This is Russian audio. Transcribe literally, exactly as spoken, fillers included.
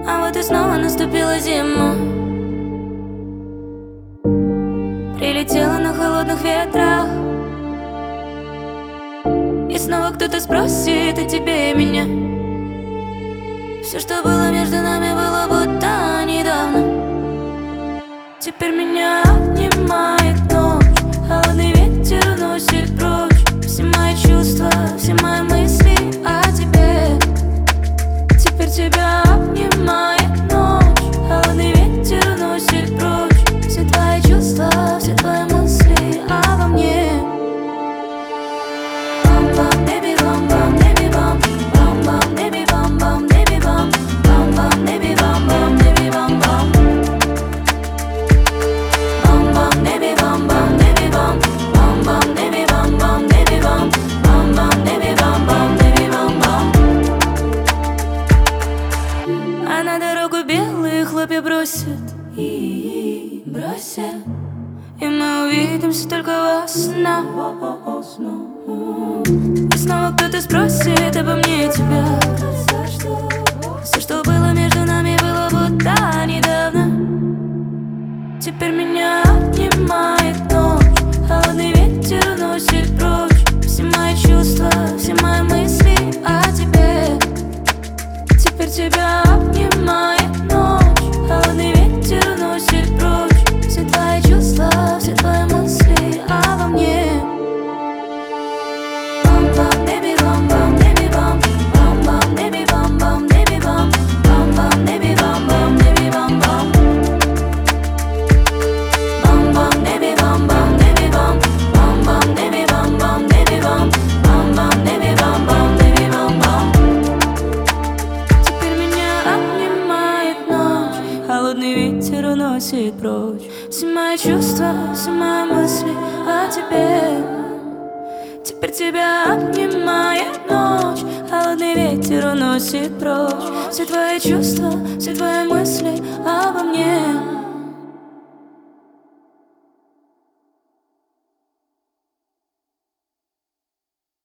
А вот и снова наступила зима. Прилетела на холодных ветрах, и снова кто-то спросит о тебе и меня. Все, что было между нами, было будто недавно. Теперь меня обнимает ночь, холодный ветер уносит прочь все мои чувства, все мои мысли о тебе. Теперь тебя обнимает ночь, холодный ветер уносит прочь все твои чувства, все твои мысли обо мне. Бам-бам, baby, бам-бам, baby, бам, бам-бам, baby, бам-бам, baby, бам, бам-бам, baby, бам-бам, baby, бам-бам. Бам-бам, baby, бам-бам, baby, бам, бам-бам, baby, бам-бам, baby, бам, бам-бам, baby, бам-бам, baby, бам-бам. А на дорогу белые хлопья бросят и бросят, и мы увидимся только во снах. И снова кто-то спросит обо мне и тебя. Все, что было между нами, было будто недавно. Теперь меня обнимает ночь, холодный ветер уносит прочь все мои чувства, все мои мысли о тебе. Теперь тебя обнимает ночь, холодный ветер уносит прочь все твои чувства, все твои мысли обо мне. Бам-бам, baby, бам-бам, baby, бам, бам-бам, baby, бам-бам, baby, бам, бам-бам, baby, бам-бам, baby, бам-бам. Бам-бам, baby, бам-бам, baby, бам, бам-бам, baby, бам-бам, baby, бам, бам-бам, baby, бам-бам, baby, бам-бам. Теперь меня обнимает ночь, холодный ветер уносит прочь все мои чувства, все мои мысли о тебе. Теперь тебя обнимает ночь, холодный ветер уносит прочь все твои чувства, все твои мысли обо мне.